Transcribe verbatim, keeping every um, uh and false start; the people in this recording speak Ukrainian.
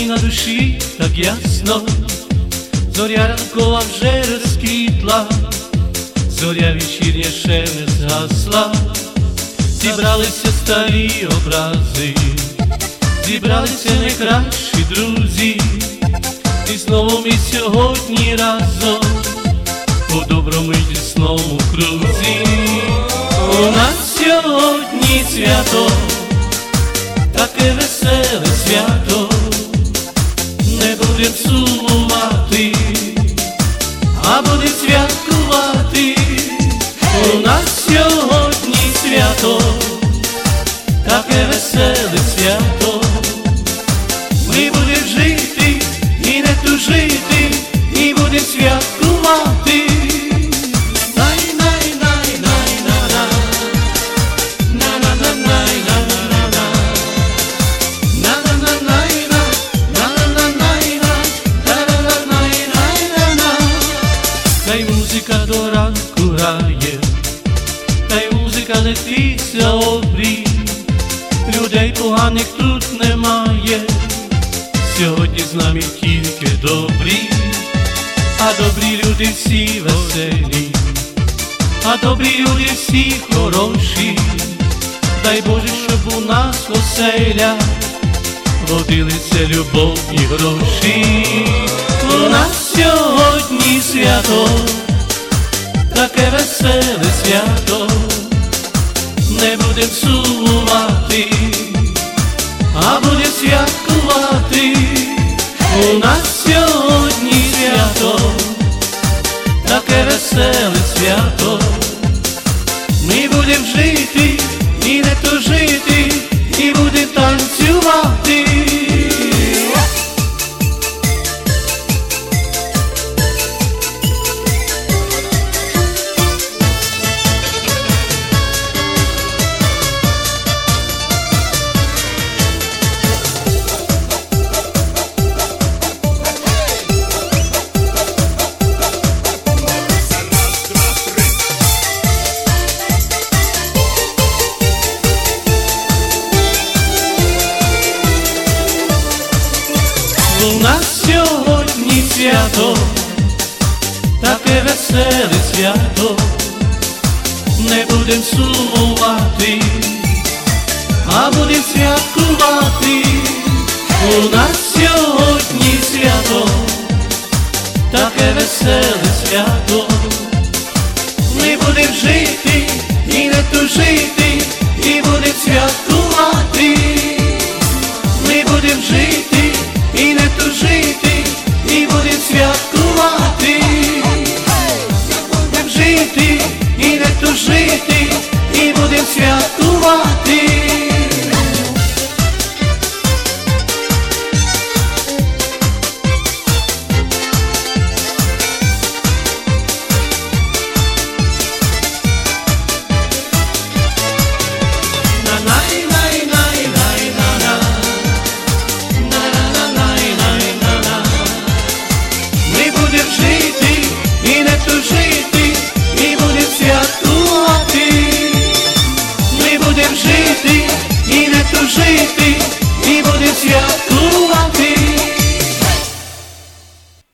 мені на душі так ясно, зоря ранкова вже розквітла, зоря вечірня ще не згасла. Зібралися старі образи, зібралися найкращі друзі, і знову ми сьогодні разом у доброму й тісному крузі. У нас сьогодні свято, таке веселе свято, не будем сумувати, а будем святкувати. У нас сьогодні свято, таке веселе свято, ми будем жити і не тужити, і будем святкувати. Та й музика до ранку грає, та й музика летиться обрій, людей поганих тут немає, сьогодні з нами тільки добрі, а добрі люди всі веселі, а добрі люди всі хороші. Дай Боже, щоб у нас в оселях водилися любов і гроші. У нас сьогодні свято, таке веселе свято, не будем сумувати, а будем святкувати. У нас сьогодні свято, таке веселе свято, ми будем жити і не тужити, і будем танцювати. У нас сьогодні свято, таке веселе свято, не будем сумувати, а будем святкувати. У нас сьогодні свято, таке веселе свято, ми будем жити і не тужити, і будем святкувати. Ми будем жити